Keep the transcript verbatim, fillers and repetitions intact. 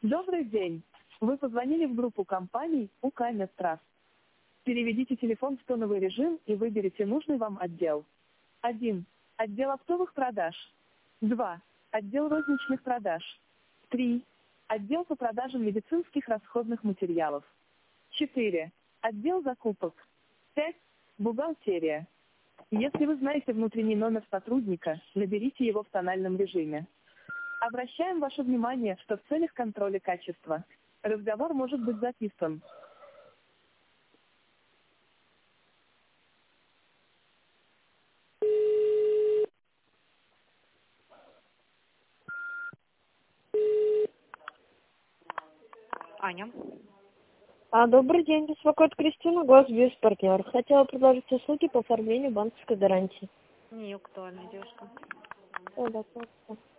Добрый день. Вы позвонили в группу компаний УК Медтраст. Переведите телефон в тоновый режим и выберите нужный вам отдел. один. Отдел оптовых продаж. два. Отдел розничных продаж. три. Отдел по продажам медицинских расходных материалов. четыре. Отдел закупок. пять. Бухгалтерия. Если вы знаете внутренний номер сотрудника, наберите его в тональном режиме. Обращаем ваше внимание, что в целях контроля качества разговор может быть записан. Аня. А, добрый день, беспокоит Кристина, Госбизнес-партнер. Хотела предложить услуги по оформлению банковской гарантии. Не актуальная девушка. О, да, точно.